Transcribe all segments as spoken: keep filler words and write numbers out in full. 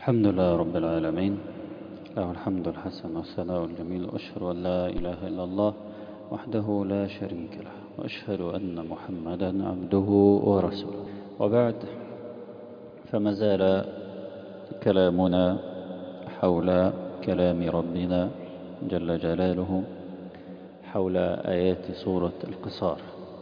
الحمد لله رب العالمين، له الحمد الحسن والثناء الجميل، وأشهد أن لا إله إلا الله وحده لا شريك له، وأشهد أن محمدا عبده ورسوله. وبعد، فما زال كلامنا حول كلام ربنا جل جلاله حول آيات سورة القصار،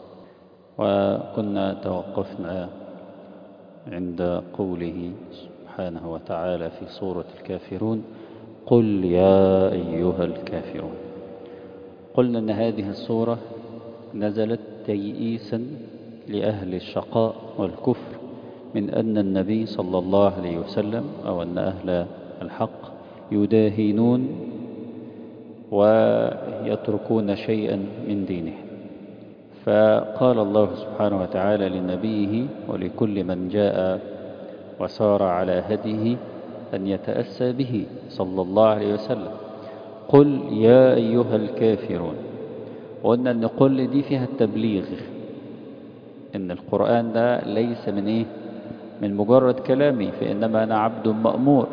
وكنا توقفنا عند قوله سبحانه وتعالى في سورة الكافرون: قل يا أيها الكافرون. قلنا أن هذه السورة نزلت تيئيسا لأهل الشقاء والكفر من أن النبي صلى الله عليه وسلم أو أن أهل الحق يداهنون ويتركون شيئا من دينه. فقال الله سبحانه وتعالى لنبيه ولكل من جاء وسار على هديه أن يتأسى به صلى الله عليه وسلم: قل يا أيها الكافرون. وقلنا أن قل دي فيها التبليغ، إن القرآن ده ليس من إيه؟ من مجرد كلامي، فإنما أنا عبد مأمور،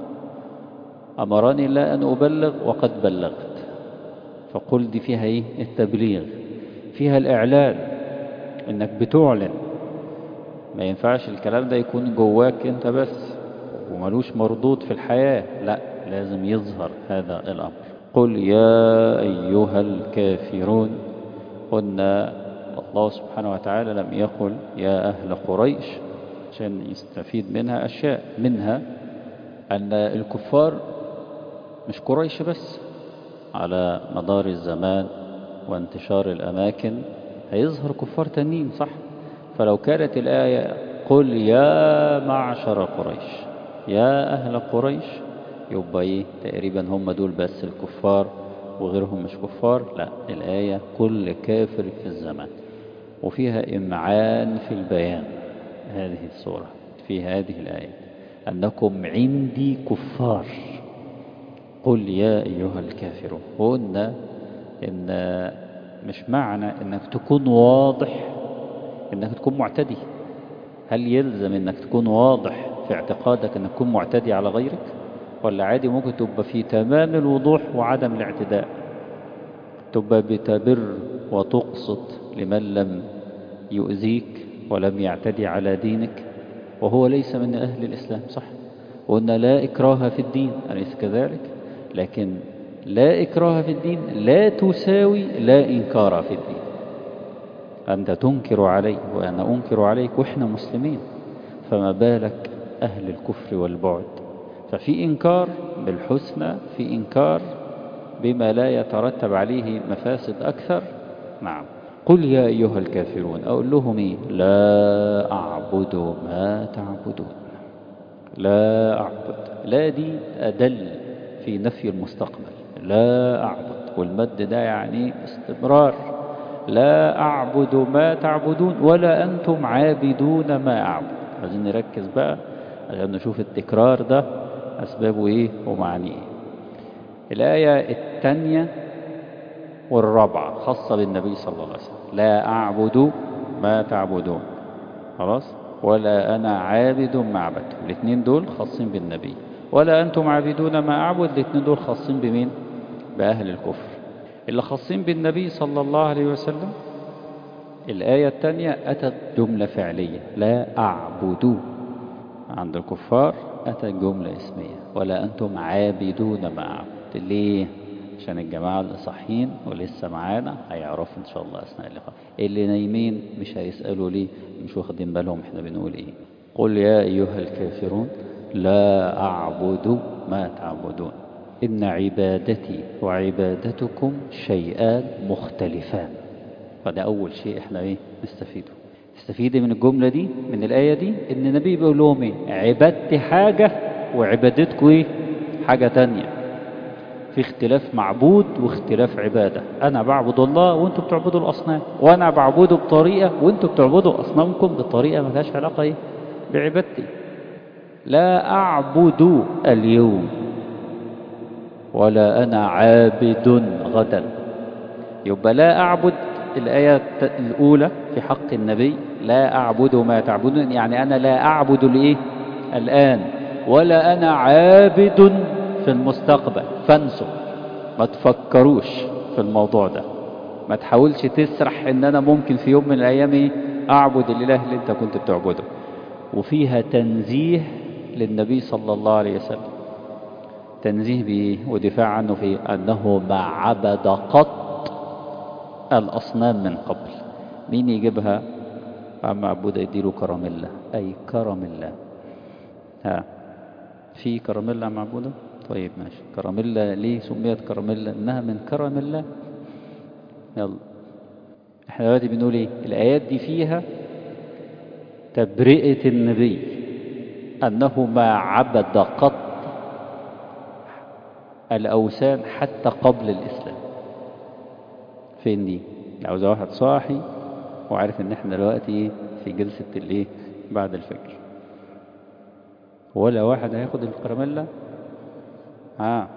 أمرني الله أن أبلغ وقد بلغت. فقل دي فيها إيه؟ التبليغ، فيها الإعلان، إنك بتعلن. ما ينفعش الكلام ده يكون جواك انت بس وملوش مردود في الحياة، لا، لازم يظهر هذا الأمر. قل يا أيها الكافرون. قلنا الله سبحانه وتعالى لم يقل يا أهل قريش عشان يستفيد منها أشياء، منها أن الكفار مش قريش بس، على مدار الزمان وانتشار الأماكن هيظهر كفار تانيين، صح؟ فلو كانت الآية قل يا معشر قريش، يا أهل قريش، يبقى إيه؟ تقريبا هم دول بس الكفار وغيرهم مش كفار. لا، الآية كل كافر في الزمان، وفيها إمعان في البيان. هذه السورة في هذه الآية أنكم عندي كفار. قل يا أيها الكافرون. وقلنا إن مش معنى إنك تكون واضح إنك تكون معتدي. هل يلزم إنك تكون واضح في اعتقادك إنك تكون معتدي على غيرك؟ ولا عادي ممكن تبقى في تمام الوضوح وعدم الاعتداء، تبقى بتبر وتقسط لمن لم يؤذيك ولم يعتدي على دينك وهو ليس من أهل الإسلام، صح؟ وقلنا لا إكراه في الدين، أليس كذلك؟ لكن لا إكراه في الدين لا تساوي لا إنكار في الدين. أنت تنكر علي وأنا أنكر عليك وإحنا مسلمين، فما بالك أهل الكفر والبعد؟ ففي إنكار بالحسنى، في إنكار بما لا يترتب عليه مفاسد أكثر. نعم. قل يا أيها الكافرون. أقول لهم إيه؟ لا أعبد ما تعبدون. لا أعبد، لا دي أدل في نفي المستقبل. لا أعبد، والمد ده يعني استمرار. لا أعبد ما تعبدون ولا أنتم عابدون ما أعبد. عايزين نركز بقى عشان نشوف التكرار ده أسبابه إيه ومعنيه إيه. الآية الثانية والرابعة خاصة بالنبي صلى الله عليه وسلم: لا أعبد ما تعبدون، خلاص، ولا أنا عابد ما عبدتم. الاثنين دول خاصين بالنبي. ولا أنتم عابدون ما أعبد، الاثنين دول خاصين بمين؟ بأهل الكفر. اللي خاصين بالنبي صلى الله عليه وسلم الآية الثانية أتت جملة فعلية: لا أعبد. عند الكفار أتت جملة اسمية: ولا أنتم عابدون ما أعبد. ليه؟ عشان الجماعة اللي صحيين ولسه معانا هيعرفوا إن شاء الله أثناء اللقاء. اللي نايمين مش هيسألوا ليه، مش واخدين بالهم إحنا بنقول إيه. قل يا أيها الكافرون لا أعبد ما تعبدون، إن عبادتي وعبادتكم شيئان مختلفان. فده أول شيء إحنا إيه نستفيده. نستفيد من الجملة دي، من الآية دي، إن النبي بيقول لهم إيه؟ عبادتي حاجة وعبادتكم إيه؟ حاجة تانية. في اختلاف معبود واختلاف عبادة. أنا بعبد الله وأنتم بتعبدوا الأصنام، وأنا بعبده بطريقة وأنتم بتعبدوا أصنامكم بطريقة ما لهاش علاقة إيه؟ بعبادتي. لا أعبد اليوم ولا أنا عابد غدا. يبقى لا أعبد الآية الأولى في حق النبي: لا أعبد ما تعبدون، يعني أنا لا أعبد الإيه؟ الآن، ولا أنا عابد في المستقبل. فانسوا، ما تفكروش في الموضوع ده، ما تحاولش تسرح ان انا ممكن في يوم من الايام اعبد الاله اللي انت كنت بتعبده. وفيها تنزيه للنبي صلى الله عليه وسلم. تنزيه بإيه؟ ودفاع عنه في أنه ما عبد قط الأصنام من قبل. مين يجيبها؟ عم عبود يديله كرم الله، أي كرم الله. ها، في كرم الله عم عبوده؟ طيب ماشي. كرم الله ليه سميت كرم الله؟ إنها من كرم الله. يلا، احنا دلوقتي بنقول ايه؟ الآيات دي فيها تبرئة النبي أنه ما عبد قط الأوثان حتى قبل الإسلام. فين دي؟ عاوز واحد صاحي وعارف ان احنا دلوقتي في جلسة الايه بعد الفجر، ولا واحد هياخد الكراميلا. ها،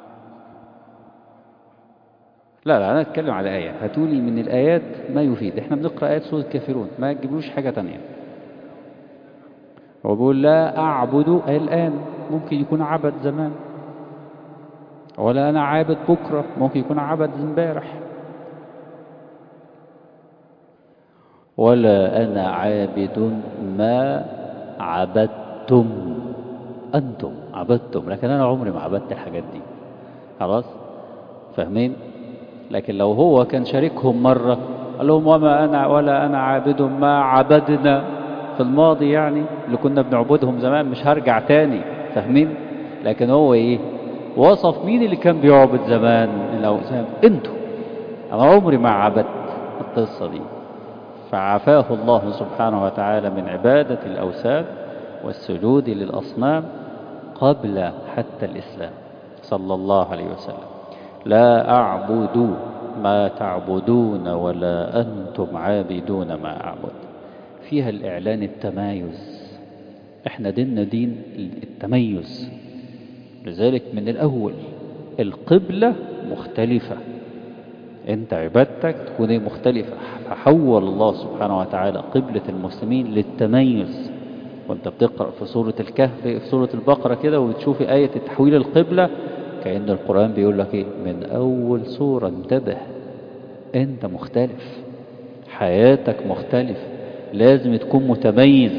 لا لا، انا اتكلم على آية. هاتولي من الآيات ما يفيد. احنا بنقرأ آيات سورة الكافرون، ما تجيبلوش حاجة تانية. هو بيقول لا أعبد الآن، ممكن يكون عبد زمان. ولا أنا عابد بكرة، ممكن يكون عبد امبارح. ولا أنا عابد ما عبدتم أنتم عبدتم، لكن أنا عمري ما عبدت الحاجات دي. خلاص، فاهمين؟ لكن لو هو كان شاركهم مرة قال لهم وما أنا ولا أنا عابد ما عبدنا في الماضي، يعني اللي كنا بنعبدهم زمان، مش هرجع تاني. فاهمين؟ لكن هو إيه؟ وصف مين اللي كان بيعبد زمان الأوثان؟ أنتم. أنا عمري ما عبدت القصة دي. فعافاه الله سبحانه وتعالى من عبادة الأوثان والسجود للأصنام قبل حتى الإسلام صلى الله عليه وسلم. لا أعبد ما تعبدون ولا أنتم عابدون ما أعبد. فيها الإعلان التمايز. إحنا ديننا دين التميز، لذلك من الأول القبلة مختلفة، انت عبادتك تكون مختلفة. فحول الله سبحانه وتعالى قبلة المسلمين للتميز. وانت بتقرأ في سورة الكهف في سورة البقرة كده وتشوف آية تحويل القبلة، كأن القرآن بيقول لك ايه؟ من أول سورة انتبه، انت مختلف، حياتك مختلف، لازم تكون متميز.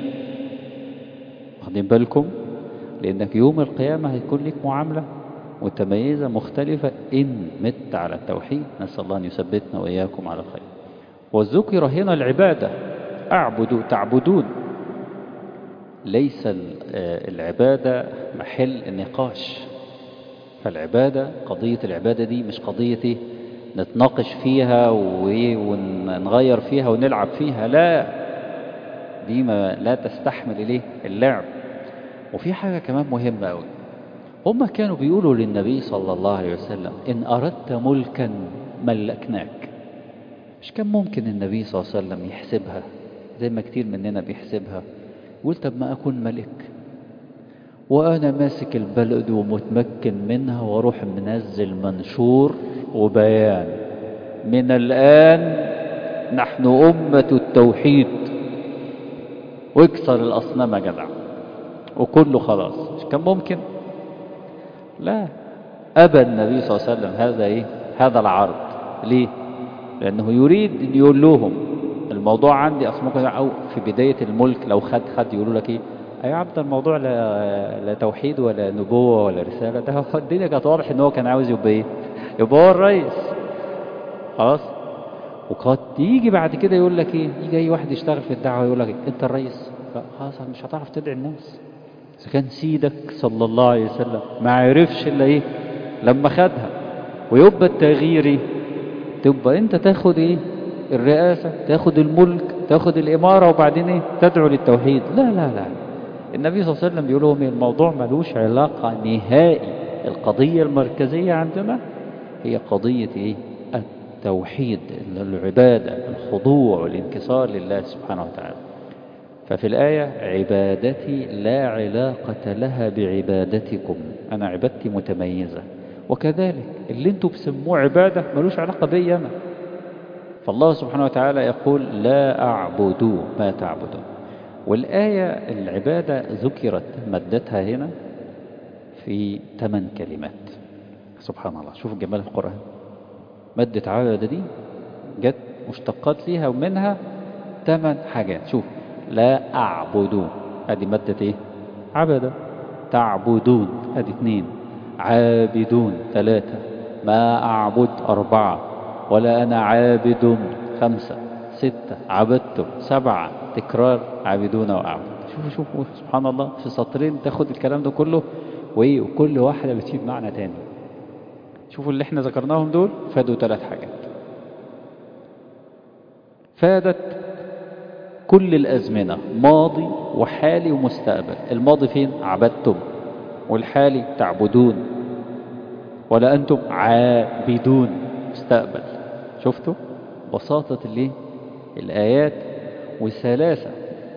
واخدين بالكم؟ لأنك يوم القيامة هيكون لك معاملة متميزة مختلفة إن مت على التوحيد. نسأل الله أن يثبتنا وإياكم على الخير. وذكر هنا العبادة، أعبدوا تعبدون. ليس العبادة محل النقاش. فالعبادة، قضية العبادة دي مش قضية نتناقش فيها ونغير فيها ونلعب فيها، لا، دي ما لا تستحمل إليه اللعب. وفي حاجة كمان مهمة أوي، هم كانوا بيقولوا للنبي صلى الله عليه وسلم إن أردت ملكا ملكناك. مش كان ممكن النبي صلى الله عليه وسلم يحسبها زي ما كتير مننا بيحسبها؟ يقول طب ما أكون ملك وأنا ماسك البلد ومتمكن منها، واروح منزل منشور وبيان من الآن نحن أمة التوحيد، واكسر الأصنام جدع وكله خلاص. مش كان ممكن؟ لا، أبى النبي صلى الله عليه وسلم هذا إيه؟ هذا العرض. ليه؟ لأنه يريد أن يقول لهم الموضوع عندي أصلا ممكن، أو في بداية الملك لو خد خد يقولوا لك إيه؟ أي عبد الموضوع لا, لا توحيد ولا نبوة ولا رسالة، ده الدنيا كانت واضح إن هو كان عاوز يبقى إيه؟ يبقى هو الرئيس. خلاص؟ وقد يجي بعد كده يقول لك إيه؟ يجي أي واحد يشتغل في الدعوة يقول لك إيه؟ أنت الرئيس، خلاص مش هتعرف تدعي الناس. إذا كان سيدك صلى الله عليه وسلم ما عرفش إلا إيه؟ لما خدها. ويبقى التغيير تبقى أنت تاخد إيه؟ الرئاسة، تاخد الملك، تاخد الإمارة، وبعدين إيه؟ تدعو للتوحيد. لا لا لا، النبي صلى الله عليه وسلم بيقول لهم الموضوع ملوش علاقة نهائي. القضية المركزية عندنا هي قضية إيه؟ التوحيد، العبادة، الخضوع والانكسار لله سبحانه وتعالى. ففي الآية عبادتي لا علاقة لها بعبادتكم، أنا عبادتي متميزة. وكذلك اللي انتوا بسموه عبادة ملوش علاقة بي أنا. فالله سبحانه وتعالى يقول لا أعبد ما تعبدون. والآية العبادة ذكرت مادتها هنا في ثمان كلمات. سبحان الله، شوف جمال القرآن. مادة عبادة دي جت مشتقات ليها ومنها ثمان حاجات. شوف، لا أعبدون هذه مادة ايه؟ عبادة. تعبدون هذه اثنين، عابدون ثلاثة، ما أعبد أربعة، ولا أنا عابد خمسة، ستة، عبدتم سبعة، تكرار عابدون وأعبد. شوفوا شوفوا سبحان الله، في سطرين تاخد الكلام ده كله، وإيه، وكل واحدة بتفيد معنى تاني. شوفوا اللي احنا ذكرناهم دول فادوا ثلاث حاجات. فادت كل الأزمنة، ماضي وحالي ومستقبل. الماضي فين؟ عبدتم. والحالي تعبدون. ولا أنتم عابدون مستقبل. شفتوا بساطة اللي الآيات والثلاثة.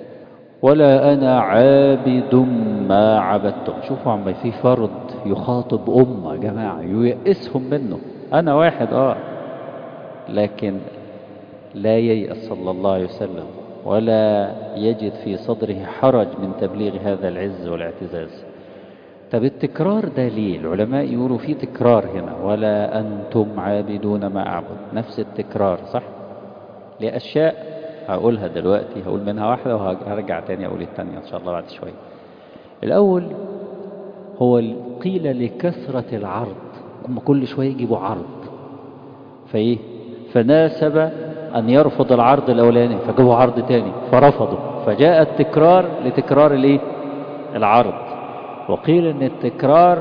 ولا أنا عابد ما عبدتم. شوفوا عم في فرد يخاطب أمة جماعة ييأسهم منه. أنا واحد آه لكن لا ييأس صلى الله عليه وسلم ولا يجد في صدره حرج من تبليغ هذا العز والاعتزاز. طب التكرار ده ليه؟ العلماء يقولوا في تكرار هنا، ولا أنتم عابدون ما أعبد، نفس التكرار صح؟ لأشياء هقولها دلوقتي، هقول منها واحدة وهرجع تاني أقول التانية إن شاء الله بعد شوية. الأول هو قيل لكثرة العرض، هم كل شوية يجيبوا عرض، فإيه؟ فناسب أن يرفض العرض الأولاني فجابوا عرض تاني فرفضوا، فجاء التكرار لتكرار الإيه؟ العرض. وقيل أن التكرار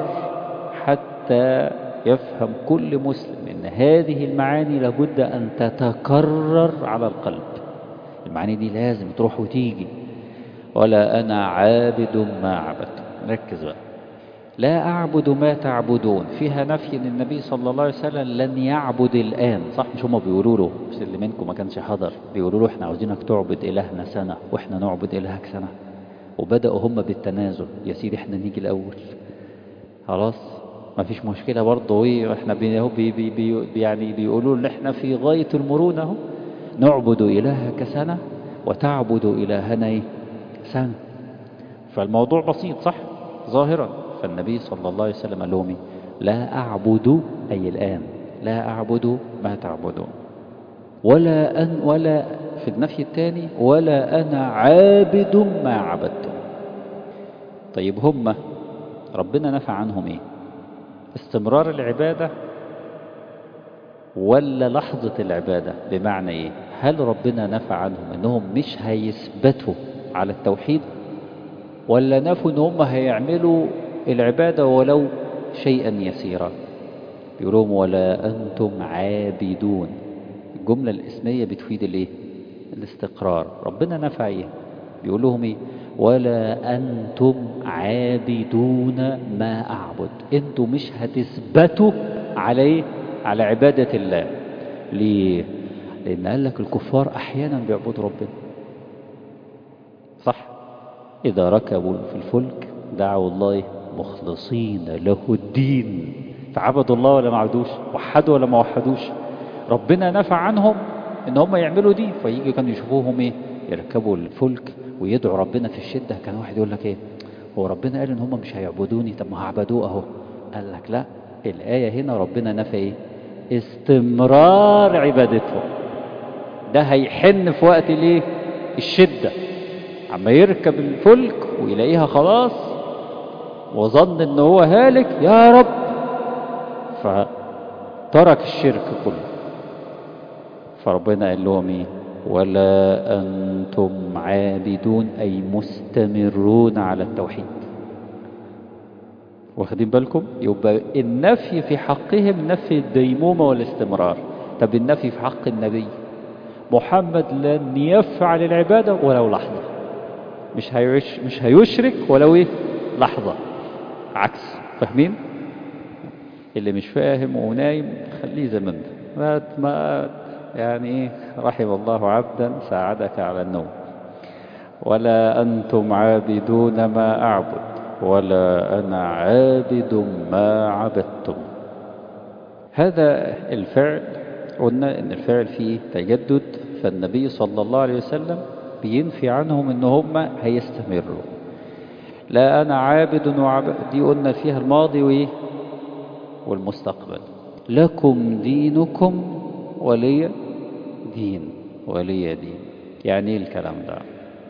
حتى يفهم كل مسلم أن هذه المعاني لابد أن تتكرر على القلب. المعاني دي لازم تروح وتيجي. ولا أنا عابد ما عبدت. ركز بقى. لا أعبد ما تعبدون فيها نفي أن النبي صلى الله عليه وسلم لن يعبد الآن، صح؟ مش هم بيقولوا له، مش اللي منكم ما كانش حضر، بيقولوا له احنا عاوزينك تعبد إلهنا سنة واحنا نعبد إلهك سنة. وبدأوا هم بالتنازل، يا سيدي احنا نيجي الأول خلاص ما فيش مشكلة برضه. ايه احنا بي بي بي يعني بيقولوا ان احنا في غاية المرونة اهو، نعبد إلهك سنة وتعبد إلهنا ايه سنة. فالموضوع بسيط صح ظاهرا. فالنبي صلى الله عليه وسلم قال لهم لا أعبد أي الآن، لا أعبد ما تعبدون. ولا أن ولا في النفي الثاني ولا أنا عابد ما عبدتم. طيب هم ربنا نفى عنهم ايه؟ استمرار العبادة ولا لحظة العبادة؟ بمعنى ايه؟ هل ربنا نفى عنهم انهم مش هيثبتوا على التوحيد، ولا نفوا ان هم هيعملوا العبادة ولو شيئا يسيرا؟ يقولون ولا أنتم عابدون. الجملة الاسمية بتفيد الايه؟ الاستقرار. ربنا نفى ايه؟ بيقول لهم ايه؟ ولا أنتم عابدون ما أعبد. أنتم مش هتثبتوا على ايه؟ على عبادة الله. ليه؟ لأن قال لك الكفار أحيانا بيعبدوا ربنا صح؟ إذا ركبوا في الفلك دعوا الله مخلصين له الدين، فعبدوا الله ولا ما عبدوش؟ وحدوا ولا ما وحدوش؟ ربنا نفى عنهم ان هم يعملوا دي. فيجي كانوا يشوفوهم ايه؟ يركبوا الفلك ويدعوا ربنا في الشدة. كان واحد يقول لك ايه، هو ربنا قال ان هم مش هيعبدوني، طب ما هعبدوه اهو. قال لك لا، الآية هنا ربنا نفى ايه؟ استمرار عبادتهم. ده هيحن في وقت الايه؟ الشدة، عما يركب الفلك ويلاقيها خلاص وظن ان هو هالك يا رب، فترك الشرك كله. فربنا قال لهم ايه؟ ولا أنتم عابدون أي مستمرون على التوحيد. واخدين بالكم؟ يبقى النفي في حقهم نفي الديمومة والاستمرار. طب النفي في حق النبي محمد لن يفعل العبادة ولو لحظة، مش هيش مش هيشرك ولو ايه؟ لحظة. عكس. فاهمين؟ اللي مش فاهم ونايم خليه زي ما انت ما ما يعني ايه، رحم الله عبدا ساعدك على النوم. ولا أنتم عابدون ما أعبد ولا أنا عابد ما عبدتم. هذا الفعل قلنا إن الفعل فيه تجدد، فالنبي صلى الله عليه وسلم بينفي عنهم ان هم هيستمروا. لا أنا عابد وعابد، دي قلنا فيها الماضي وإيه والمستقبل. لكم دينكم ولي دين، ولي دين. يعني إيه الكلام ده؟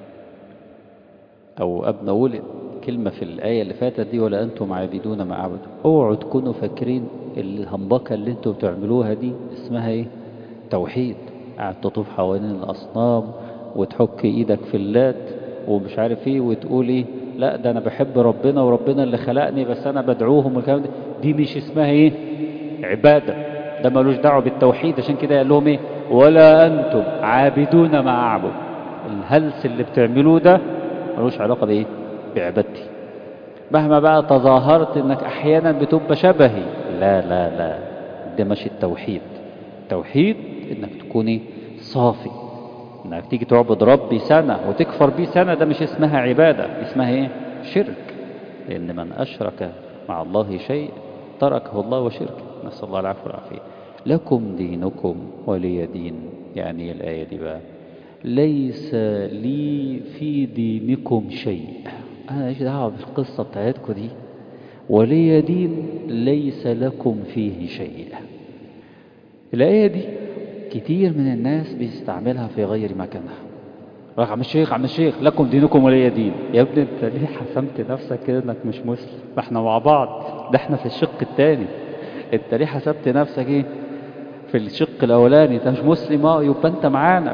أو قبل أقول كلمة في الآية اللي فاتت دي، ولا أنتم عابدون ما أعبد. اوعوا تكونوا فاكرين الهمبكة اللي أنتم بتعملوها دي اسمها إيه؟ توحيد. قاعد تطوف حوالين الأصنام وتحك إيدك في اللات ومش عارف إيه وتقول إيه، لا ده أنا بحب ربنا وربنا اللي خلقني بس أنا بدعوهم والكلام ده. دي مش اسمها إيه؟ عبادة. ده ملوش دعوة بالتوحيد. عشان كده قال لهم إيه؟ ولا أنتم عابدون ما أعبد. الهلس اللي بتعملوه ده ملوش علاقة بإيه؟ بعبادتي. مهما بقى تظاهرت إنك أحيانا بتبقى شبهي، لا لا لا، ده مش التوحيد. التوحيد إنك تكوني صافي، إنك تيجي تعبد ربي سنة وتكفر بيه سنة، ده مش اسمها عبادة، اسمها إيه؟ شرك. لأن من أشرك مع الله شيء تركه الله وشركه، نسأل الله العفو والعافية. لكم دينكم ولي دين. يعني الآية دي بقى ليس لي في دينكم شيء، أنا إيش دعوة بالقصة بتاعتكم دي. ولي دين ليس لكم فيه شيء. الآية دي كتير من الناس بيستعملها في غير مكانها. راح عم الشيخ عم الشيخ لكم دينكم ولي دين. يا ابني انت ليه حسمت نفسك كده انك مش مسلم؟ ما احنا مع بعض، ده احنا في الشق الثاني. انت ليه حسبت نفسك ايه في الشق الاولاني؟ انت مش مسلم، اه يبقى انت معانا.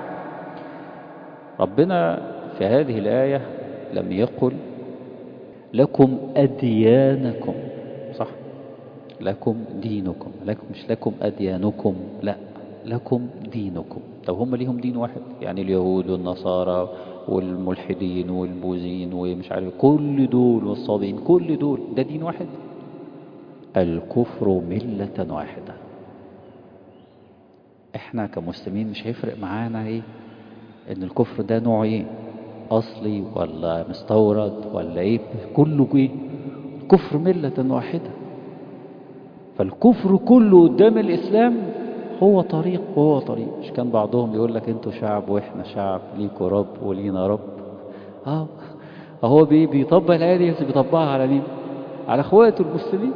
ربنا في هذه الآية لم يقل لكم أديانكم، صح؟ لكم دينكم، لكم مش لكم أديانكم، لا لكم دينكم. طب هم ليهم دين واحد؟ يعني اليهود والنصارى والملحدين والبوذيين ومش عارف كل دول والصابئين كل دول ده دين واحد؟ الكفر ملة واحدة. احنا كمسلمين مش هيفرق معانا ايه ان الكفر ده نوع ايه، اصلي ولا مستورد ولا ايه، كله ايه، الكفر ملة واحدة. فالكفر كله قدام الاسلام هو طريق وهو طريق. مش كان بعضهم يقول لك انتوا شعب واحنا شعب، ليكوا رب ولينا رب. اه هو بي بيطبق الايه دي، بس بيطبقها على مين؟ على اخواته المسلمين.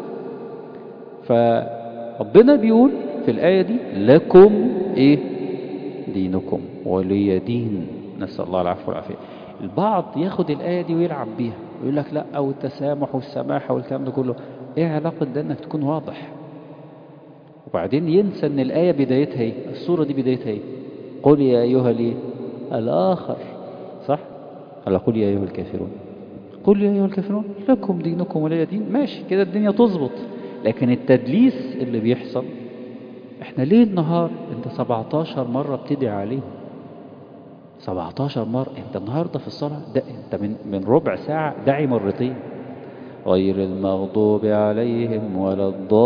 فربنا بيقول في الايه دي لكم ايه؟ دينكم ولي دين، نسال الله العفو والعافيه. البعض ياخد الايه دي ويلعب بيها ويقول لك لا، او التسامح والسماحه والكلام ده كله. ايه علاقه ده انك تكون واضح؟ وبعدين ينسى ان الآية بدايتها ايه، السورة دي بدايتها ايه؟ قل يا أيها ليه الآخر، صح؟ ولا قل يا أيها الكافرون؟ قل يا أيها الكافرون لكم دينكم ولي دين. ماشي كده الدنيا تظبط. لكن التدليس اللي بيحصل، احنا ليه النهار انت سبعتاشر مرة بتدعي عليهم؟ سبعتاشر مرة. انت النهاردة في الصلاة ده انت من, من ربع ساعة دعي مرتين، غير المغضوب عليهم ولا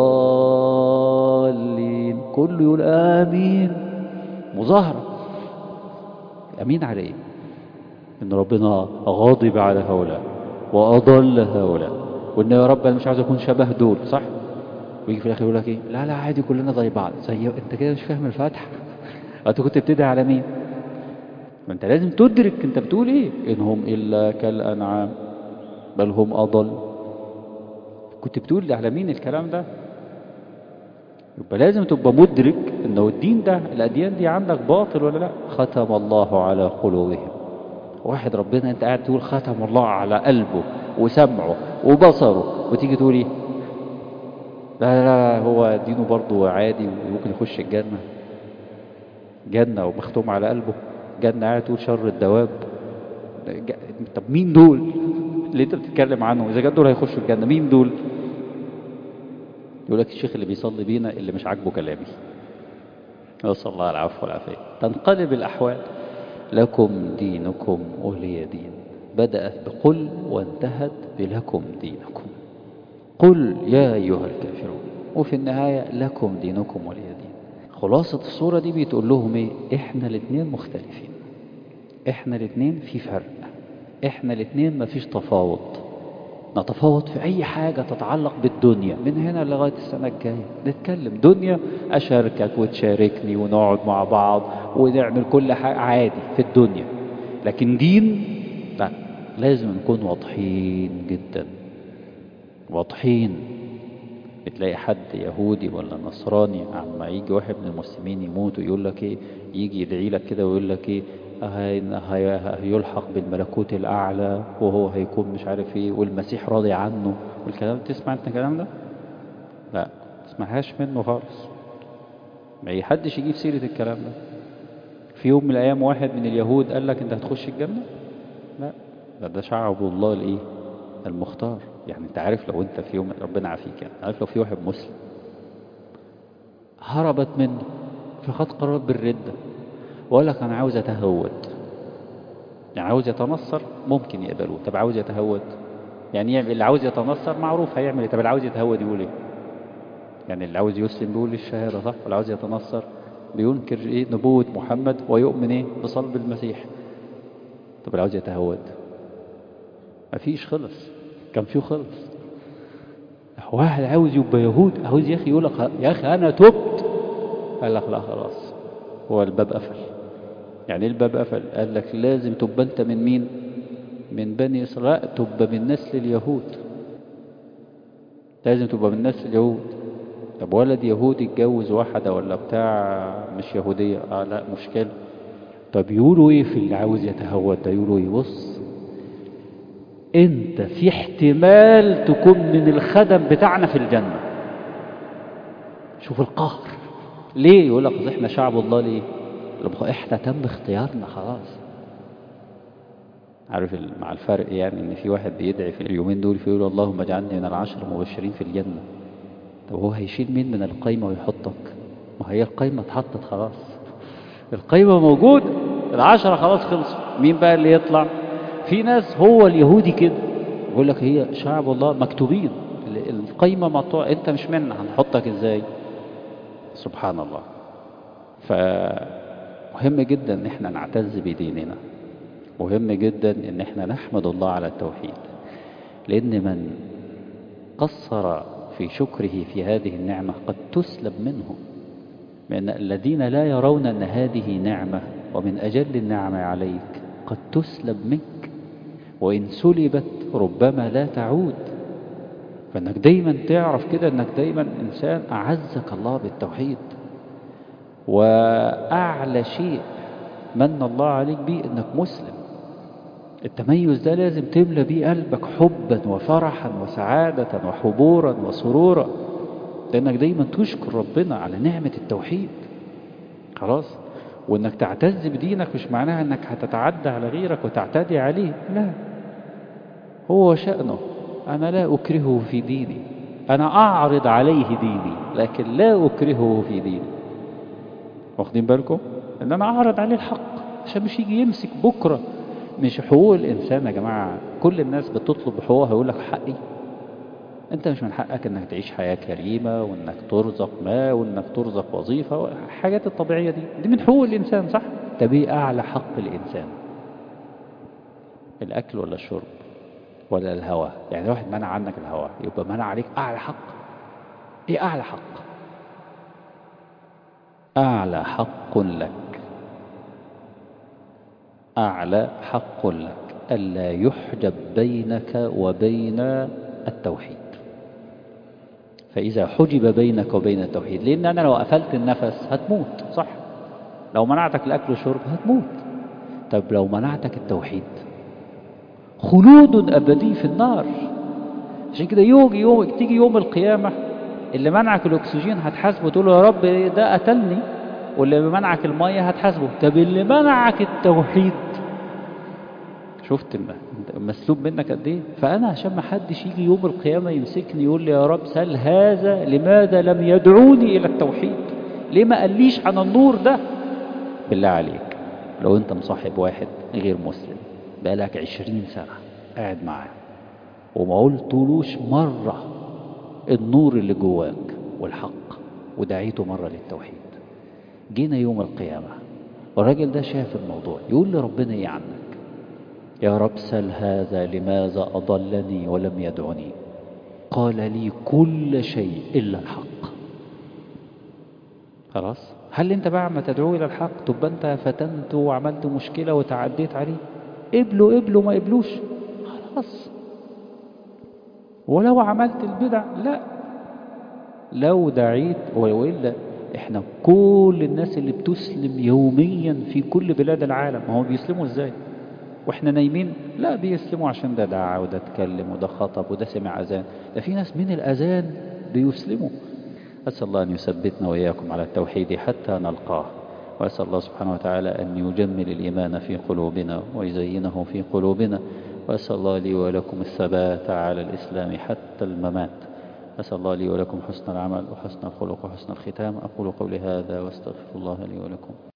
الضالين، كله يقول آمين. مظاهرة أمين على إيه؟ إن ربنا غاضب على هؤلاء وأضل هؤلاء، وإن يا رب أنا مش عاوز أكون شبه دول، صح؟ ويجي في الآخر يقول لك إيه؟ لا لا عادي كلنا زي بعض. زي أنت كده مش فاهم الفاتحة. أنت كنت بتدعي على مين؟ ما أنت لازم تدرك أنت بتقول إيه. إنهم إلا كالأنعام بل هم أضل. كنت بتقول على مين الكلام ده؟ يبقى لازم تبقى مدرك انه الدين ده، الاديان دي عندك باطل ولا لا. ختم الله على قلوبهم. واحد ربنا انت قاعد تقول ختم الله على قلبه وسمعه وبصره، وتيجي تقول ايه؟ لا لا هو دينه برضه عادي وممكن يخش الجنة. جنة ومختوم على قلبه؟ جنة قاعد تقول شر الدواب؟ طب مين دول اللي انت بتتكلم عنهم؟ اذا كان دول هيخشوا الجنة مين دول؟ يقول لك الشيخ اللي بيصلي بينا اللي مش عاجبه كلامي. نسأل الله العفو والعافية. تنقلب الأحوال. لكم دينكم ولي دين. بدأت بقل وانتهت بلكم دينكم. قل يا أيها الكافرون، وفي النهاية لكم دينكم ولي دين. خلاصة الصورة دي بتقول لهم ايه؟ احنا الاثنين مختلفين، احنا الاثنين في فرق، احنا الاثنين مفيش تفاوض. نتفاوض في أي حاجة تتعلق بالدنيا من هنا لغاية السنة الجاية. نتكلم دنيا، أشاركك وتشاركني ونقعد مع بعض ونعمل كل حاجة عادي في الدنيا. لكن دين لا، لازم نكون واضحين جدا، واضحين. بتلاقي حد يهودي ولا نصراني عما يجي واحد من المسلمين يموت ويقول لك ايه، يجي يدعي لك كده ويقول لك ايه، هي- هي- هيلحق بالملكوت الاعلى وهو هيكون مش عارف ايه والمسيح راضي عنه والكلام. تسمع انت الكلام ده؟ لا، ما تسمعهاش منه خالص. ما اي حدش يجيب سيرة الكلام ده. في يوم من الايام واحد من اليهود قال لك انت هتخش الجنة؟ لا، ده ده شعب الله الايه، المختار. يعني انت عارف لو انت في يوم، ربنا عافيك، يعني عارف لو في واحد مسلم هربت منه فخد قرار بالردة وقال لك انا عاوز اتهود، يعني عاوز يتنصر ممكن يقبلوه، طب عاوز يتهود يعني يعمل، اللي عاوز يتنصر معروف هيعمل ايه، طب اللي عاوز يتهود يقول ايه؟ يعني اللي عاوز يسلم بيقول الشهادة صح، واللي عاوز يتنصر بينكر ايه، نبوة محمد ويؤمن ايه، بصلب المسيح. طب اللي عاوز يتهود مفيش، خلص. كان فيه خلص. واحد عاوز يبقى يهود، عاوز يا اخي يقول لك يا اخي انا تبت، قال لك لا خلاص، هو الباب قفل. يعني ايه الباب قفل؟ قال لك لازم تبقى انت من مين؟ من بني اسرائيل، تبقى من نسل اليهود، لازم تبقى من نسل اليهود. طب ولد يهودي اتجوز واحدة ولا بتاع مش يهودية، اه لا مشكلة. طب يقولوا ايه في اللي عاوز يتهود ده؟ يقولوا ايه؟ بص، انت في احتمال تكون من الخدم بتاعنا في الجنة. شوف القهر. ليه؟ يقول لك اصل احنا شعب الله. ليه؟ يبقى احنا تم اختيارنا خلاص. عارف ال- مع الفرق يعني ان في واحد بيدعي في اليومين دول فيقول اللهم اجعلني من العشر المبشرين في الجنة. طب هو هيشيل مين من القايمة ويحطك؟ ما هي القايمة اتحطت خلاص، القايمة موجودة، العشرة خلاص خلصوا. مين بقى اللي يطلع؟ في ناس هو اليهودي كده يقول لك هي شعب الله مكتوبين، ال- القايمة مقطوعة، انت مش منا، هنحطك ازاي؟ سبحان الله. فمهم جدا ان احنا نعتز بديننا، مهم جدا ان احنا نحمد الله على التوحيد، لان من قصر في شكره في هذه النعمة قد تسلب منه. من الذين لا يرون أن هذه نعمة ومن أجل النعمة عليك قد تسلب منك، وإن سلبت ربما لا تعود. فإنك دايما تعرف كده أنك دايما إنسان أعزك الله بالتوحيد. وأعلى شيء من الله عليك به أنك مسلم. التميز ده لازم تملى بيه قلبك حبا وفرحا وسعادة وحبورا وسرورا، لأنك دايما تشكر ربنا على نعمة التوحيد. خلاص. وانك تعتز بدينك مش معناها انك هتتعدى على غيرك وتعتدي عليه، لا، هو شأنه. انا لا اكرهه في ديني، انا اعرض عليه ديني لكن لا اكرهه في ديني. واخدين بالكم ان انا اعرض عليه الحق عشان مش يجي يمسك بكرة. مش حقوق الانسان يا جماعة كل الناس بتطلب حقوقها، يقول لك حقي. انت مش من حقك انك تعيش حياة كريمة وانك ترزق ما وانك ترزق وظيفة، الحاجات الطبيعية دي دي من حقوق الانسان صح. طب ايه اعلى حق الانسان؟ الاكل ولا الشرب ولا الهوى؟ يعني لو واحد منع عنك الهوى يبقى منع عليك اعلى حق. ايه اعلى حق؟ اعلى حق لك، اعلى حق لك الا يحجب بينك وبين التوحيد. فإذا حجب بينك وبين التوحيد، لأن أنا لو قفلت النفس هتموت صح، لو منعتك الأكل والشرب هتموت. طب لو منعتك التوحيد خلود أبدي في النار. عشان كده يوجي يوم تيجي يوم القيامة اللي منعك الأكسجين هتحاسبه تقول له يا رب ده قتلني، واللي منعك المية هتحاسبه. طب اللي منعك التوحيد شفت مسلوب منك قد ايه؟ فانا عشان ما حدش يجي يوم القيامه يمسكني يقول لي يا رب سل هذا لماذا لم يدعوني الى التوحيد، ليه ما قاليش عن النور ده؟ بالله عليك لو انت مصاحب واحد غير مسلم بقالك عشرين سنه قاعد معاه وما قلتلوش مره النور اللي جواك والحق ودعيته مره للتوحيد، جينا يوم القيامه والراجل ده شاف الموضوع يقول لي ربنا ايه عنك؟ يا رب سل هذا لماذا أضلني ولم يدعني؟ قال لي كل شيء إلا الحق. خلاص. هل انت بقى ما تدعو إلى الحق تبقى انت فتنت وعملت مشكلة وتعديت عليه؟ قبلوا قبلوا ما قبلوش خلاص. ولو عملت البدع لا، لو دعيت وإلا احنا كل الناس اللي بتسلم يوميا في كل بلاد العالم، ما هو بيسلموا ازاي واحنا نايمين؟ لا بيسلموا عشان ده دعا وده اتكلم وده خطب وده سمع اذان، ده في ناس من الاذان بيسلموا. أسأل الله أن يثبتنا وإياكم على التوحيد حتى نلقاه، وأسأل الله سبحانه وتعالى أن يجمل الإيمان في قلوبنا ويزينه في قلوبنا، وأسأل الله لي ولكم الثبات على الإسلام حتى الممات. أسأل الله لي ولكم حسن العمل وحسن الخلق وحسن الختام. أقول قولي هذا واستغفر الله لي ولكم.